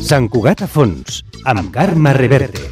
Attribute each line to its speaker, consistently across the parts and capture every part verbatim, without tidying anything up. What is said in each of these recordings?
Speaker 1: Sant Cugat a fons, amb Carme Reverte.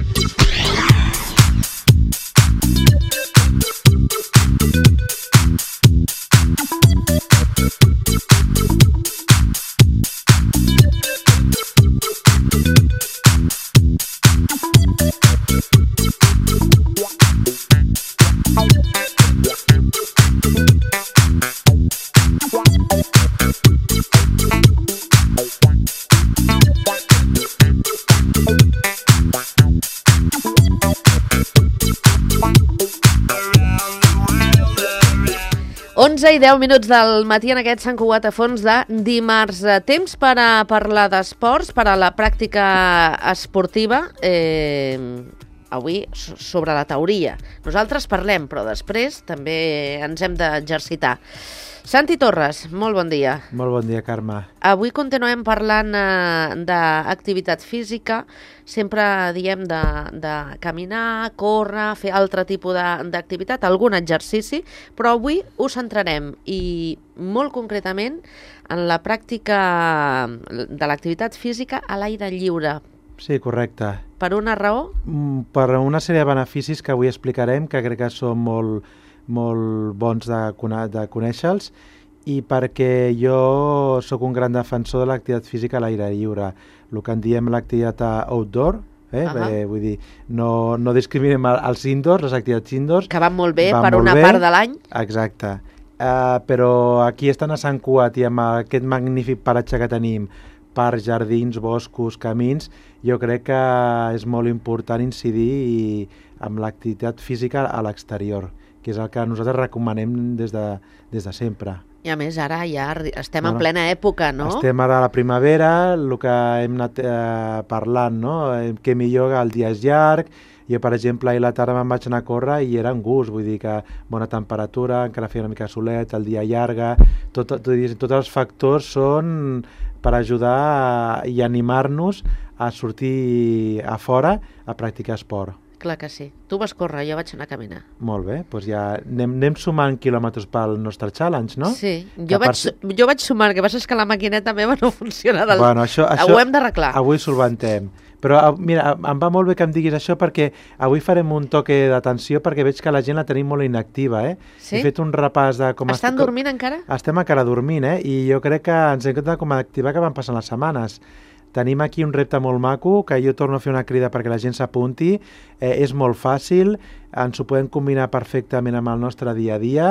Speaker 2: onze i deu minuts del matí en aquest Sant Cugat a fons de dimarts. Temps per a parlar d'esports, per a la pràctica esportiva, eh, avui sobre la teoria. Nosaltres parlem, però després també ens hem d'exercitar. Santi Torres, molt bon dia.
Speaker 3: Molt bon dia, Carme.
Speaker 2: Avui continuem parlant eh, d'activitat física. Sempre diem de, de caminar, córrer, fer altre tipus d'activitat, algun exercici, però avui ho centrarem i molt concretament en la pràctica de l'activitat física a l'aire lliure.
Speaker 3: Sí, correcte.
Speaker 2: Per una raó?
Speaker 3: Per una sèrie de beneficis que avui explicarem, que crec que són molt, molt bons de, de conèixer-los, i perquè jo sóc un gran defensor de l'activitat física a l'aire lliure, el que en diem l'activitat outdoor, eh? Uh-huh. eh, vull dir, no, no discriminem els indoors, les activitats indoors.
Speaker 2: Que van molt bé
Speaker 3: van
Speaker 2: per
Speaker 3: molt
Speaker 2: una
Speaker 3: bé,
Speaker 2: part de l'any.
Speaker 3: Exacte. Uh, però aquí estan a Sant Cugat i amb aquest magnífic paratge que tenim per jardins, boscos, camins, jo crec que és molt important incidir i, amb l'activitat física a l'exterior, que és el que nosaltres recomanem des de, des de sempre.
Speaker 2: I a més ara ja estem bueno, en plena època, no?
Speaker 3: Estem ara a la primavera, el que hem anat eh, parlant, no? Que millor el dia és llarg. Jo, per exemple, ahir a la tarda me'n vaig anar a córrer i era un gust, vull dir que bona temperatura, encara feia una mica de solet, el dia llarga, tot, tot, tots els factors són per ajudar i animar-nos a sortir a fora a practicar esport.
Speaker 2: Clar que sí. Tu vas córrer, jo vaig anar a caminar.
Speaker 3: Molt bé, doncs ja anem, anem sumant quilòmetres pel nostre challenge, no?
Speaker 2: Sí, jo, vaig, part... jo vaig sumar, que passa és que la maquineta meva no funciona del...
Speaker 3: Bueno, això, això,
Speaker 2: ho hem d'arreglar.
Speaker 3: Avui solventem. Però mira, em va molt bé que em diguis això perquè avui farem un toque d'atenció perquè veig que la gent la tenim molt inactiva, eh?
Speaker 2: Sí?
Speaker 3: He fet un repàs de com...
Speaker 2: Estan
Speaker 3: est...
Speaker 2: dormint encara?
Speaker 3: Estem encara dormint, eh? I jo crec que ens hem de com a activar que van passant les setmanes. Tenim aquí un repte molt maco, que jo torno a fer una crida perquè la gent s'apunti. Eh, és molt fàcil, ens ho podem combinar perfectament amb el nostre dia a dia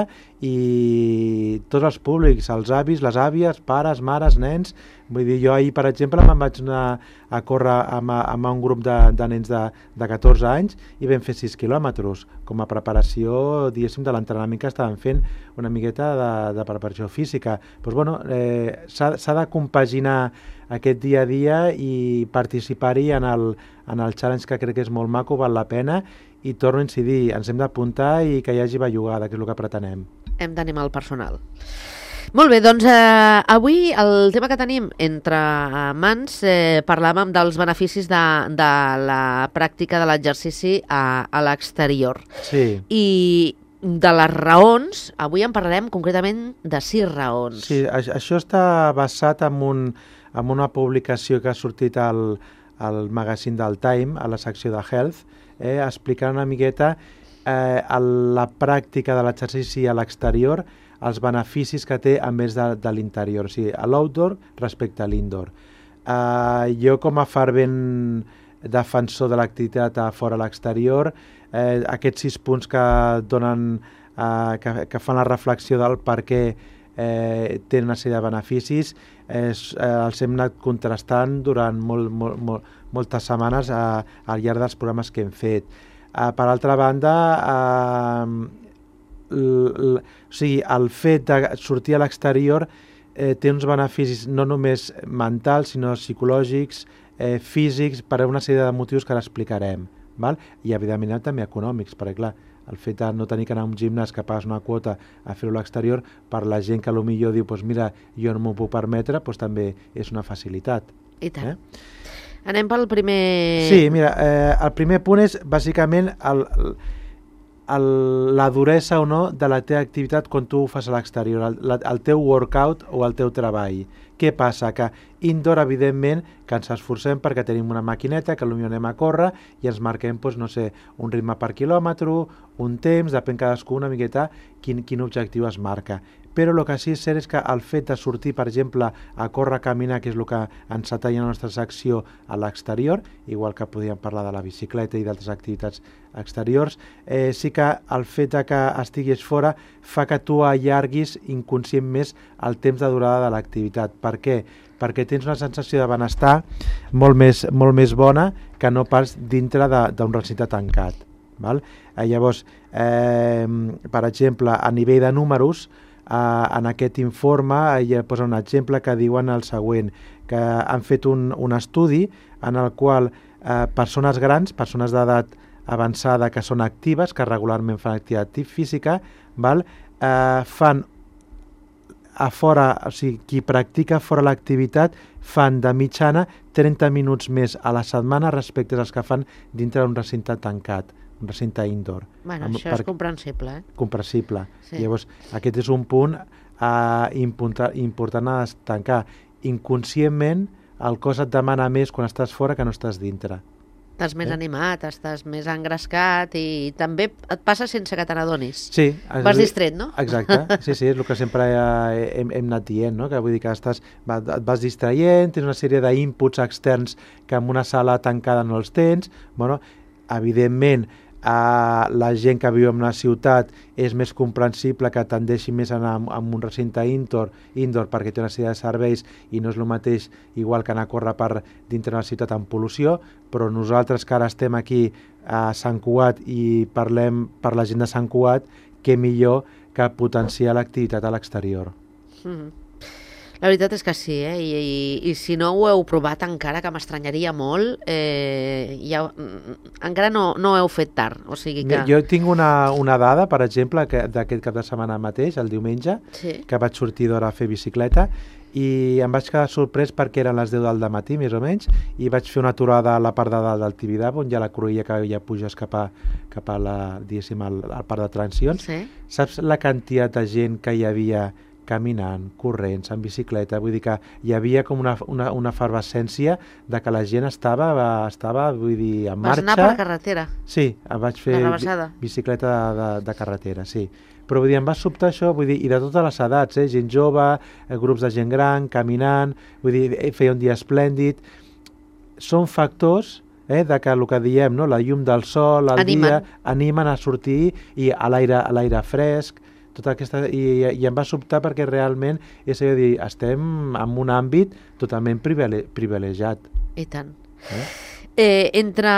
Speaker 3: i tots els públics, els avis, les àvies, pares, mares, nens. Vull dir, jo ahir, per exemple, me'n vaig anar a córrer amb, amb un grup de, de nens de, de catorze anys i vam fer sis quilòmetres com a preparació, diguéssim, de l'entrenament que estàvem fent, una miqueta de, de preparació física. Doncs, bueno, eh, s'ha de compaginar aquest dia a dia i participar-hi en el, en el challenge que crec que és molt maco, val la pena, i torno a incidir, ens hem d'apuntar i que hi hagi bellugada, que és el que pretenem.
Speaker 2: Hem d'animar el personal. Molt bé, doncs eh, avui el tema que tenim entre mans, eh, parlàvem dels beneficis de, de la pràctica de l'exercici a, a l'exterior.
Speaker 3: Sí.
Speaker 2: I de les raons, avui en parlarem concretament de sis raons.
Speaker 3: Sí, això està basat en, un, en una publicació que ha sortit al, al magazine del Time, a la secció de Health, eh, explicant una miqueta eh, la pràctica de l'exercici a l'exterior, els beneficis que té a més de, de l'interior, o sigui, a l'outdoor respecte a l'indoor. Eh, jo com a fervent defensor de l'activitat a fora a l'exterior, eh, aquests sis punts que donen, eh, que, que fan la reflexió del per què eh, tenen una sèrie de beneficis, eh, eh, els hem anat contrastant durant molt, molt, molt, moltes setmanes eh, al llarg dels programes que hem fet. Eh, per altra banda, eh, L, l, o sigui, el fet de sortir a l'exterior eh, té uns beneficis no només mentals, sinó psicològics, eh, físics, per una sèrie de motius que ara explicarem, val? I evidentment també econòmics, perquè clar, el fet de no tenir que anar a un gimnàs que pagues una quota a fer-ho a l'exterior, per la gent que potser diu, pues mira, jo no m'ho puc permetre, pues també és una facilitat.
Speaker 2: I tant.
Speaker 3: Eh?
Speaker 2: Anem pel primer...
Speaker 3: Sí, mira, eh, el primer punt és bàsicament el, el El, la duresa o no de la teva activitat quan tu ho fas a l'exterior, el, el teu workout o el teu treball. Què passa? Que indoor, evidentment, que ens esforcem perquè tenim una maquineta que potser anem a córrer i ens marquem, doncs, no sé, un ritme per quilòmetre, un temps, depèn cadascú una miqueta quin, quin objectiu es marca. Però el que sí és cert és que el fet de sortir, per exemple, a córrer, a caminar, que és el que ens atalla la nostra secció a l'exterior, igual que podríem parlar de la bicicleta i d'altres activitats exteriors, eh, sí que el fet de que estiguis fora fa que tu allarguis inconscient més el temps de durada de l'activitat. Per què? Perquè tens una sensació de benestar molt més, molt més bona que no pas dintre d'un recinte tancat. Val? Eh, llavors, eh, per exemple, a nivell de números, Uh, en aquest informe hi uh, posa un exemple que diuen el següent, que han fet un, un estudi en el qual uh, persones grans, persones d'edat avançada que són actives, que regularment fan activitat física, val? Uh, fan a fora, o sigui, qui practica fora l'activitat fan de mitjana trenta minuts més a la setmana respecte als que fan dintre d'un recinte tancat, un recinte indoor.
Speaker 2: Bueno, amb, això per... és comprensible, eh?
Speaker 3: Comprensible.
Speaker 2: Sí.
Speaker 3: Llavors, aquest és un punt uh, important, important a destacar. Inconscientment, el cos et demana més quan estàs fora que no estàs dintre.
Speaker 2: Estàs més
Speaker 3: eh?
Speaker 2: animat, estàs més engrescat i també et passa sense que te n'adonis.
Speaker 3: Sí.
Speaker 2: Vas distret, no?
Speaker 3: Exacte. Sí, sí, és el que sempre hem, hem anat dient, no? Que vull dir que estàs, et vas distraient, tens una sèrie d'inputs externs que en una sala tancada no els tens. Bueno, evidentment, Uh, la gent que viu en una ciutat és més comprensible que tendeixi més a anar a un recinte indoor, indoor perquè té una sèrie de serveis i no és el mateix igual que anar a córrer per dintre una ciutat amb pol·lució, però nosaltres que ara estem aquí a Sant Cugat i parlem per la gent de Sant Cugat, què millor que potenciar l'activitat a l'exterior.
Speaker 2: Mm-hmm. La veritat és que sí, eh? I, i, i si no ho heu provat encara, que m'estranyaria molt, eh, ja, encara no, no ho heu fet tard. O sigui que...
Speaker 3: Jo tinc una, una dada, per exemple, d'aquest cap de setmana mateix, el diumenge,
Speaker 2: sí.
Speaker 3: que vaig sortir d'hora a fer bicicleta, i em vaig quedar sorprès perquè eren les deu del matí, més o menys, i vaig fer una aturada a la part de dalt del Tibidabo, on hi ha la cruïlla que ja puges cap a, cap a la, diguéssim, al, al parc d'atraccions.
Speaker 2: Sí.
Speaker 3: Saps la quantitat de gent que hi havia caminant, corrents, en bicicleta? Vull dir que hi havia com una, una, una efervescència de que la gent estava, estava vull dir, en marxa.
Speaker 2: Vas anar per carretera?
Speaker 3: Sí, vaig fer bicicleta de, de, de carretera, sí. Però vull dir, em va sobtar això, vull dir, i de totes les edats, eh? Gent jove, grups de gent gran, caminant, vull dir, feia un dia esplèndid. Són factors eh, de que el que diem, no? La llum del sol, el
Speaker 2: animen.
Speaker 3: dia, animen a sortir i a l'aire a l'aire fresc, tota aquesta, i, i em va sobtar perquè realment és a dir, estem en un àmbit totalment privilegiat.
Speaker 2: I tant.
Speaker 3: Eh?
Speaker 2: Eh, entre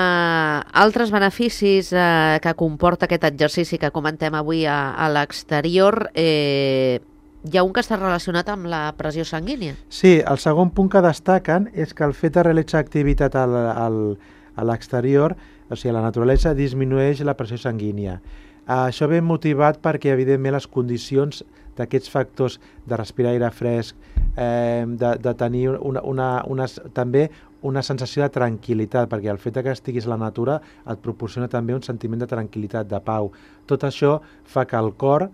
Speaker 2: altres beneficis eh, que comporta aquest exercici que comentem avui a, a l'exterior, eh, hi ha un que està relacionat amb la pressió sanguínia.
Speaker 3: Sí, el segon punt que destaquen és que el fet de realitzar activitat al, al, a l'exterior, o sigui, a la naturalesa, disminueix la pressió sanguínia. Uh, això ve motivat perquè, evidentment, les condicions d'aquests factors de respirar aire fresc, eh, de, de tenir una, una, una, també una sensació de tranquil·litat, perquè el fet que estiguis a la natura et proporciona també un sentiment de tranquil·litat, de pau. Tot això fa que el cor,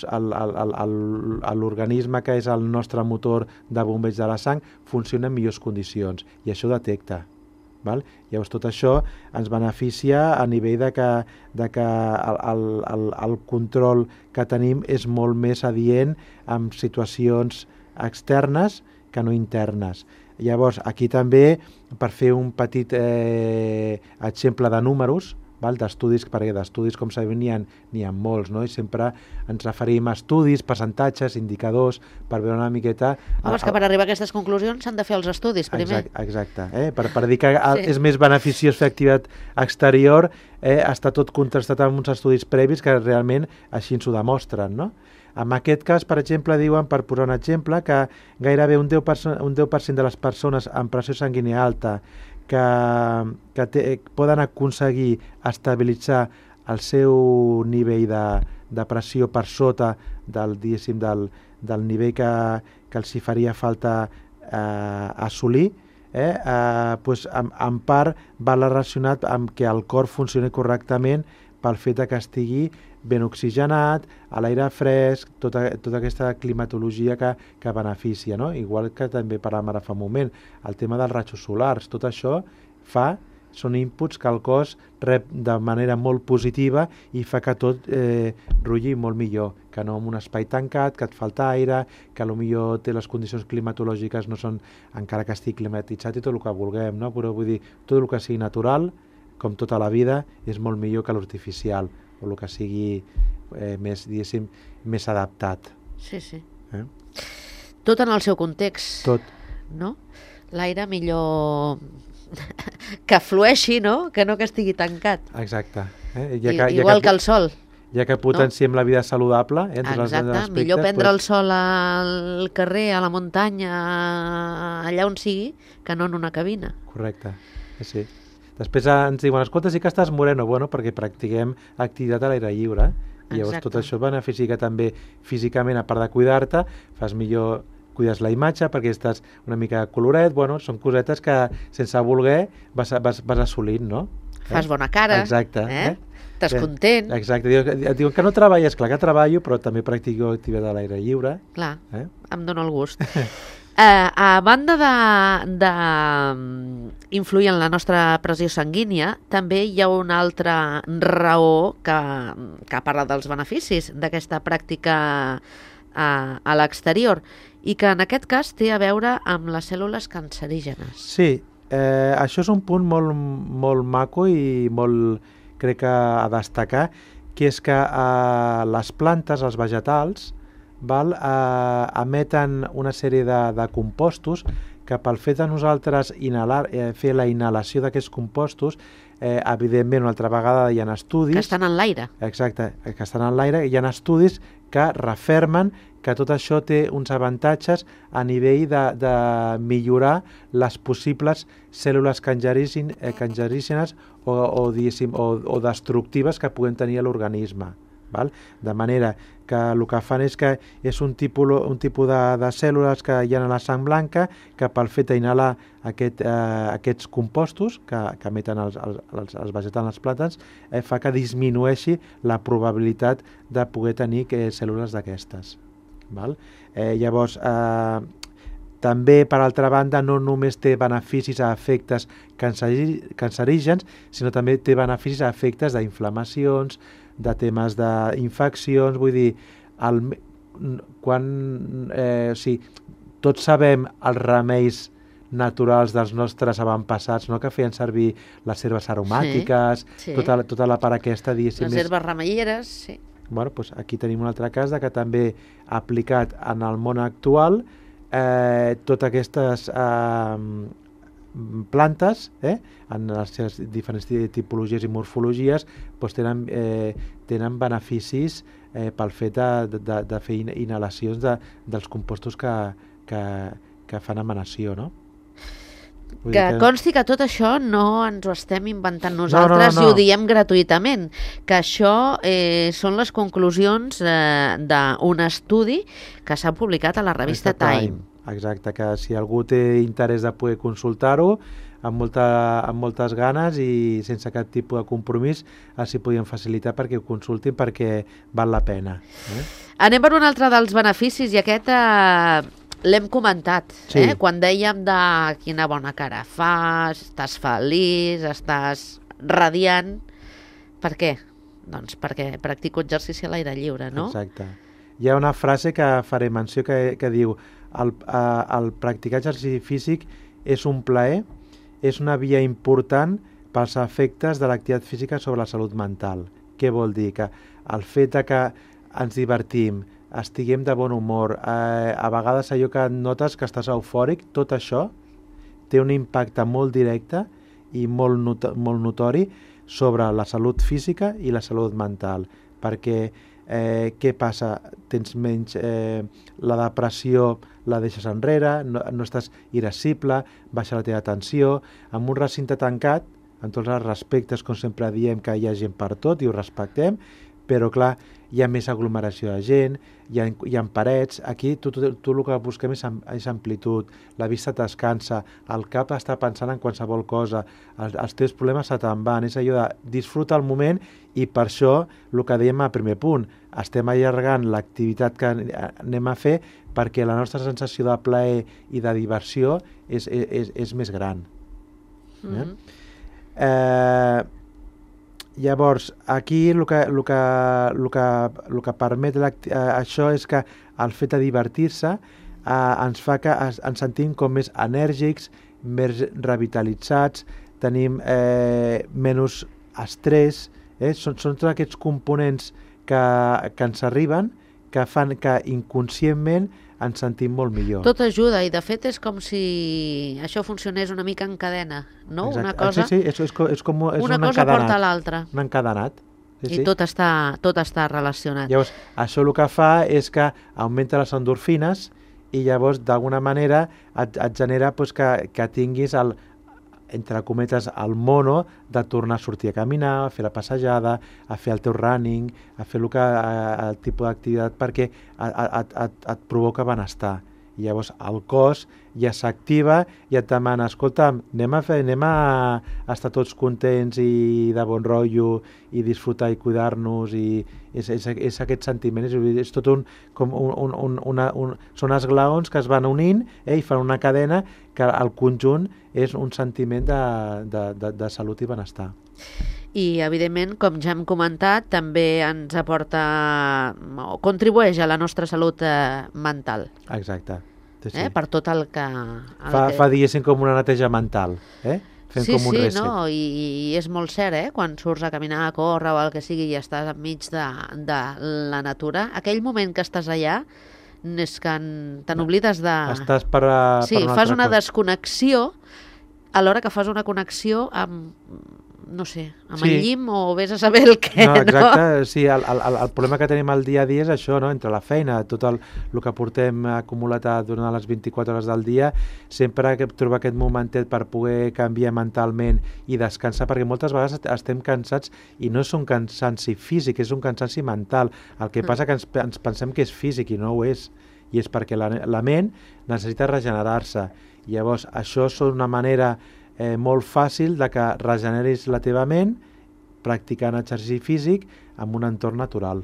Speaker 3: l'organisme que és el nostre motor de bombeig de la sang, funcioni en millors condicions, i això detecta. Val? Llavors tot això ens beneficia a nivell de que, de que el, el, el control que tenim és molt més adient en situacions externes que no internes. Llavors aquí també, per fer un petit eh, exemple de números, d'estudis, perquè d'estudis, com sabem, n'hi ha, n'hi ha molts, no? I sempre ens referim a estudis, percentatges, indicadors, per veure una miqueta...
Speaker 2: Home, és que per arribar a aquestes conclusions s'han de fer els estudis primer.
Speaker 3: Exacte, exacte eh? per, per dir que sí. És més beneficiós fer activitat exterior, eh? Està tot contrastat amb uns estudis previs que realment així ens ho demostren, no? En aquest cas, per exemple, diuen, per posar un exemple, que gairebé un deu per cent, un deu per cent de les persones amb pressió sanguínia alta que, que te, poden aconseguir estabilitzar el seu nivell de, de pressió per sota del, del, del nivell que, que els hi faria falta eh, assolir, eh, eh, pues, en, en part va relacionat amb que el cor funcioni correctament pel fet que estigui ben oxigenat, a l'aire fresc, tota, tota aquesta climatologia que, que beneficia, no? Igual que també parlàvem ara fa un moment, el tema dels rajos solars, tot això fa, són inputs que el cos rep de manera molt positiva i fa que tot eh, rulli molt millor, que no en un espai tancat, que et falta aire, que potser té les condicions climatològiques no són, encara que estigui climatitzat i tot el que vulguem, no? Però vull dir, tot el que sigui natural, com tota la vida, és molt millor que l'artificial, o el que sigui eh, més, diguéssim, més adaptat.
Speaker 2: Sí, sí.
Speaker 3: Eh?
Speaker 2: Tot en el seu context.
Speaker 3: Tot.
Speaker 2: No? L'aire millor que flueixi, no? Que no que estigui tancat.
Speaker 3: Exacte. Eh? Ja
Speaker 2: I,
Speaker 3: que,
Speaker 2: igual
Speaker 3: ja que,
Speaker 2: que el sol.
Speaker 3: Ja que potenciem no? la vida saludable, eh, entre
Speaker 2: Exacte,
Speaker 3: els aspectes,
Speaker 2: millor prendre
Speaker 3: pues...
Speaker 2: el sol al carrer, a la muntanya, allà on sigui, que no en una cabina.
Speaker 3: Correcte, sí. Després ens diuen, escolta, sí que estàs moreno, bueno, perquè practiquem activitat a l'aire lliure, i llavors
Speaker 2: Exacte.
Speaker 3: tot això beneficia també físicament, a part de cuidar-te, fas millor, cuides la imatge perquè estàs una mica coloret, bueno, són cosetes que sense voler vas, vas, vas assolint, no?
Speaker 2: Fas bona cara,
Speaker 3: exacte,
Speaker 2: eh?
Speaker 3: eh?
Speaker 2: Estàs content.
Speaker 3: Exacte, diuen, diuen que no treballes, clar que treballo, però també practico activitat a l'aire lliure.
Speaker 2: Clar,
Speaker 3: eh?
Speaker 2: em dóna el gust. Uh, a banda de, de um, influir en la nostra pressió sanguínia, també hi ha una altra raó que, que parla dels beneficis d'aquesta pràctica a, a l'exterior i que en aquest cas té a veure amb les cèl·lules cancerígenes.
Speaker 3: Sí, eh, això és un punt molt, molt maco i molt, crec que a destacar, que és que eh, les plantes, els vegetals, val, eh, emeten una sèrie de, de compostos que pel fet de nosaltres inhalar, eh, fer la inhalació d'aquests compostos, eh, evidentment una altra vegada hi ha estudis...
Speaker 2: Que estan en l'aire.
Speaker 3: Exacte, que estan en l'aire, hi ha estudis que refermen que tot això té uns avantatges a nivell de, de millorar les possibles cèl·lules cancerígenes, eh, cancerígenes o, o, o, o destructives que puguem tenir a l'organisme. Val? De manera que el que fan és que és un tipus, un tipus de, de cèl·lules que hi ha a la sang blanca que pel fet d'inhalar aquest, eh, aquests compostos que, que emeten els, els, els vegetals, les plantes, eh, fa que disminueixi la probabilitat de poder tenir eh, cèl·lules d'aquestes. Val? Eh, llavors, eh, també, per altra banda, no només té beneficis a efectes cancerígens, sinó també té beneficis a efectes d'inflamacions, de temes d'infeccions, vull dir, el, quan, eh, o sigui, tots sabem els remeis naturals dels nostres avantpassats, no? Que feien servir les herbes aromàtiques, sí, sí. Tota, tota la part aquesta, diguéssim...
Speaker 2: Les herbes remeieres, sí.
Speaker 3: Bueno, doncs aquí tenim un altre cas de que també aplicat en el món actual eh, totes aquestes eh, plantes, eh, en les seves diferents tipologies i morfologies, doncs tenen, eh, tenen beneficis eh, pel fet de, de, de fer inhalacions de, dels compostos que, que, que fan emanació, no?
Speaker 2: Que, que consti que tot això no ens ho estem inventant nosaltres, no, no, no, no. I ho diem gratuïtament, que això eh, són les conclusions eh, d'un estudi que s'ha publicat a la revista Time. Time.
Speaker 3: Exacte, que si algú té interès de poder consultar-ho amb, molta, amb moltes ganes i sense cap tipus de compromís, els hi podien facilitar perquè ho consultin perquè val la pena. Eh?
Speaker 2: Anem per un altre dels beneficis i aquest eh, l'hem comentat, sí. eh? Quan dèiem de quina bona cara fas, estàs feliç, estàs radiant. Per què? Doncs perquè practico exercici a l'aire lliure, no?
Speaker 3: Exacte. Hi ha una frase que faré menció que, que diu el, el practicar exercici físic és un plaer, és una via important pels efectes de l'activitat física sobre la salut mental. Què vol dir? Que el fet de que ens divertim, estiguem de bon humor, eh, a vegades allò que notes que estàs eufòric, tot això té un impacte molt directe i molt, not molt notori sobre la salut física i la salut mental, perquè Eh, què passa? Tens menys... Eh, la depressió la deixes enrere, no, no estàs irascible, baixa la teva tensió. En un recinte tancat, amb tots els respectes, com sempre diem que hi ha gent per tot i ho respectem, però clar, hi ha més aglomeració de gent, hi ha, hi ha parets, aquí tu, tu, tu el que busquem és, és amplitud, la vista et descansa, el cap està pensant en qualsevol cosa, els, els teus problemes se te'n van, és allò de disfrutar el moment i per això el que dèiem al primer punt, estem allargant l'activitat que anem a fer perquè la nostra sensació de plaer i de diversió és, és, és més gran. Mm-hmm. Eh? Eh, Llavors, aquí el que, el que, el que, el que permet eh, això és que el fet de divertir-se eh, ens fa que es, ens sentim com més enèrgics, més revitalitzats, tenim eh, menys estrès, eh? són, són tots aquests components que, que ens arriben que fan que inconscientment ens sentim molt millor.
Speaker 2: Tot ajuda i de fet és com si això funcionés una mica en cadena, no?
Speaker 3: Exacte.
Speaker 2: Una cosa,
Speaker 3: sí, sí, és, és, és com és
Speaker 2: una
Speaker 3: un
Speaker 2: cosa
Speaker 3: encadenat,
Speaker 2: porta a l'altra.
Speaker 3: Un encadenat. Sí,
Speaker 2: I
Speaker 3: sí.
Speaker 2: tot està, tot està relacionat.
Speaker 3: Llavors, això el que fa és que augmenta les endorfines i llavors d'alguna manera et, et genera pues, que, que tinguis el, entre cometes, el mono de tornar a sortir a caminar, a fer la passejada, a fer el teu running, a fer el, que, el tipus d'activitat perquè et, et, et, et provoca benestar. I llavors el cos ja s'activa i et demana, escolta, anem a, fer, anem a estar tots contents i de bon rotllo i disfrutar i cuidar-nos i és, és, és aquest sentiment, és, és tot un, com un, un, un, una, un, són esglaons que es van unint eh, i fan una cadena que al conjunt és un sentiment de, de, de, de salut i benestar.
Speaker 2: I, evidentment, com ja hem comentat, també ens aporta o contribueix a la nostra salut eh, mental.
Speaker 3: Exacte. Sí, sí.
Speaker 2: Eh? Per tot el que... El
Speaker 3: fa,
Speaker 2: que...
Speaker 3: fa, diguéssim, com una neteja mental, eh? Fent
Speaker 2: sí,
Speaker 3: com un
Speaker 2: sí,
Speaker 3: reset.
Speaker 2: no? I, I és molt cert, eh? Quan surts a caminar, a córrer o el que sigui i estàs enmig de, de la natura, aquell moment que estàs allà és que te n'oblides de...
Speaker 3: Estàs per, a,
Speaker 2: sí,
Speaker 3: per una
Speaker 2: fas una
Speaker 3: cosa.
Speaker 2: desconnexió alhora que fas una connexió amb, no sé, amb
Speaker 3: sí.
Speaker 2: el llim o vés a saber el què,
Speaker 3: no? Exacte,
Speaker 2: no?
Speaker 3: sí, el, el, el problema que tenim al dia a dia és això, no? Entre la feina, tot el, el que portem acumulat durant les vint-i-quatre hores del dia, sempre que trobar aquest momentet per poder canviar mentalment i descansar, perquè moltes vegades estem cansats i no és un cansanci físic, és un cansanci mental. El que passa que ens, ens pensem que és físic i no ho és, i és perquè la, la ment necessita regenerar-se. Llavors, això és una manera eh, molt fàcil de que regeneris la teva ment practicant exercici físic en un entorn natural.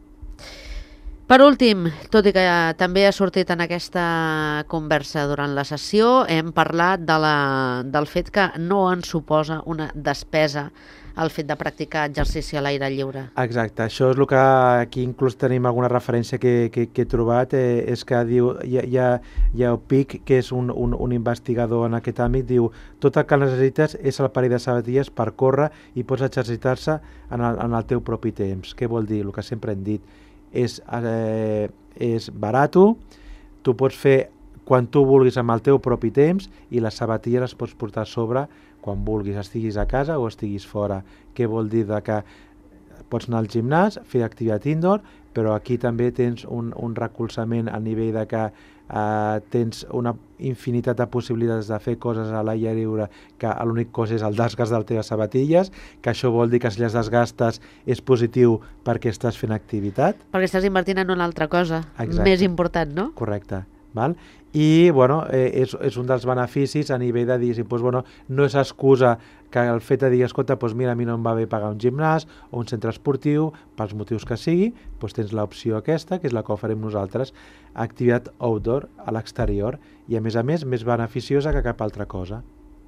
Speaker 2: Per últim, tot i que també ha sortit en aquesta conversa durant la sessió, hem parlat de la, del fet que no ens suposa una despesa el fet de practicar exercici a l'aire lliure.
Speaker 3: Exacte, això és el que aquí inclús tenim alguna referència que, que, que he trobat, eh, és que diu, hi ha, hi ha, hi ha Pic, que és un, un, un investigador en aquest àmbit, diu, tot el que necessites és el parell de sabatilles per córrer i pots exercitar-se en, el, en el teu propi temps. Què vol dir? El que sempre hem dit, és, eh, és barato, tu pots fer quan tu vulguis amb el teu propi temps i les sabatilles les pots portar a sobre quan vulguis, estiguis a casa o estiguis fora. Què vol dir? De que pots anar al gimnàs, fer activitat indoor, però aquí també tens un, un recolzament a nivell de que eh, tens una infinitat de possibilitats de fer coses a l'aire lliure, que l'únic cosa és el desgast de les teves sabatilles, que això vol dir que si les desgastes és positiu perquè estàs fent activitat.
Speaker 2: Perquè estàs invertint en una altra cosa,
Speaker 3: exacte,
Speaker 2: més important, no?
Speaker 3: Correcte. Val? I bueno, eh, és, és un dels beneficis a nivell de dir, pues, bueno, no és excusa que el fet de dir, escolta, pues mira, a mi no em va bé pagar un gimnàs o un centre esportiu, pels motius que sigui, pues tens l'opció aquesta, que és la que farem nosaltres, activitat outdoor, a l'exterior, i a més a més, més beneficiosa que cap altra cosa.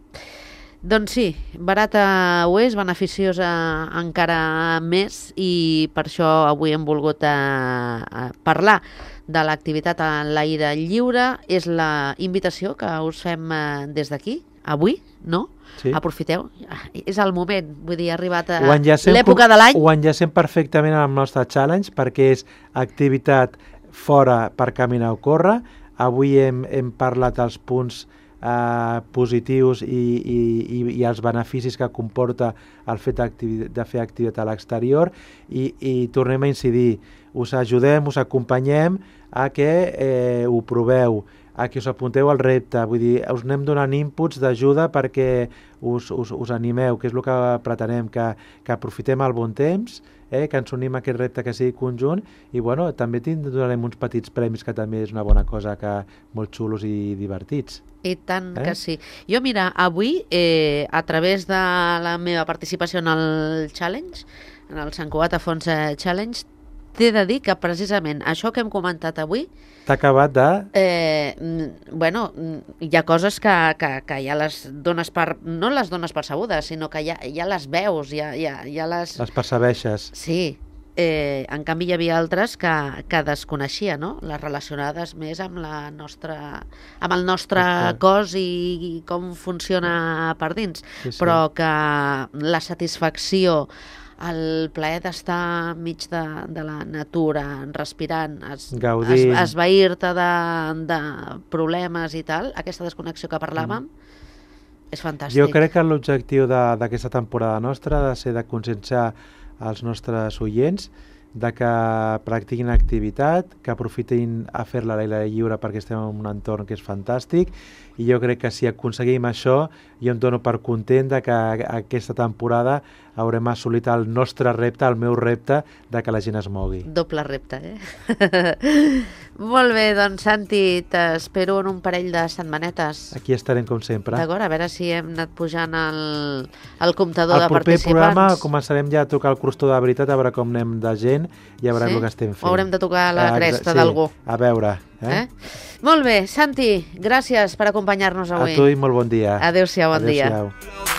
Speaker 2: Doncs sí, barata ho és, beneficiosa encara més, i per això avui hem volgut eh, parlar de l'activitat a l'aire lliure. És la invitació que us fem eh, des d'aquí, avui, no?
Speaker 3: Sí.
Speaker 2: Aprofiteu, és el moment, vull dir, ha arribat a
Speaker 3: enllacem,
Speaker 2: l'època de l'any.
Speaker 3: Ho enllacem perfectament amb el nostre challenge, perquè és activitat fora per caminar o córrer. Avui hem, hem parlat dels punts eh, positius i, i, i, i els beneficis que comporta el fet de fer activitat a l'exterior, i, i tornem a incidir, us ajudem, us acompanyem a que eh, ho proveu. a que us apunteu al repte, vull dir, us anem donant inputs d'ajuda perquè us, us, us animeu, que és el que pretenem, que, que aprofitem el bon temps, eh, que ens unim a aquest repte que sigui conjunt i bueno, també donarem uns petits premis que també és una bona cosa, que molt xulos i divertits.
Speaker 2: I tant
Speaker 3: Eh?
Speaker 2: que sí. Jo, mira, avui, eh, a través de la meva participació en el Challenge, en el Sant Cugat a Fons eh, Challenge, t'he de dir que precisament això que hem comentat avui,
Speaker 3: T'ha acabat de...
Speaker 2: eh, mm, bueno, mm, hi ha coses que, que, que ja les dones per... no les dones per sabudes, sinó que ja, ja les veus, ja, ja, ja les...
Speaker 3: Les percebeixes.
Speaker 2: Sí, eh, en canvi hi havia altres que, que desconeixia, no? Les relacionades més amb, la nostra, amb el nostre
Speaker 3: Exacte.
Speaker 2: cos i, i com funciona per dins,
Speaker 3: Sí, sí.
Speaker 2: però que la satisfacció, el plaer d'estar enmig de, de la natura, respirant, es,
Speaker 3: Gaudint.
Speaker 2: es, esvair-te de, de problemes i tal, aquesta desconnexió que parlàvem, és fantàstic.
Speaker 3: Jo crec que l'objectiu de- d'aquesta temporada nostra ha de ser de conscienciar als nostres oients de que practiquin activitat, que aprofitin a fer-la a l'aire lliure perquè estem en un entorn que és fantàstic, i jo crec que si aconseguim això, jo em dono per content de que aquesta temporada haurem assolit el nostre repte, el meu repte, de que la gent es mogui.
Speaker 2: Doble repte, eh? Molt bé, doncs Santi, t'espero en un parell de setmanetes.
Speaker 3: Aquí estarem com sempre.
Speaker 2: D'acord, a veure si hem anat pujant el, el comptador
Speaker 3: Al
Speaker 2: de
Speaker 3: proper
Speaker 2: participants.
Speaker 3: programa començarem ja a tocar el crostó de veritat, a veure com anem de gent i a veure
Speaker 2: Sí?
Speaker 3: el que estem fent.
Speaker 2: O haurem de tocar la
Speaker 3: Ah,
Speaker 2: cresta
Speaker 3: sí,
Speaker 2: d'algú.
Speaker 3: A veure. Eh?
Speaker 2: Eh? Molt bé, Santi, gràcies per acompanyar-nos
Speaker 3: A
Speaker 2: avui.
Speaker 3: tu i molt bon dia.
Speaker 2: Adéu-siau, bon dia.
Speaker 3: Adéu-siau.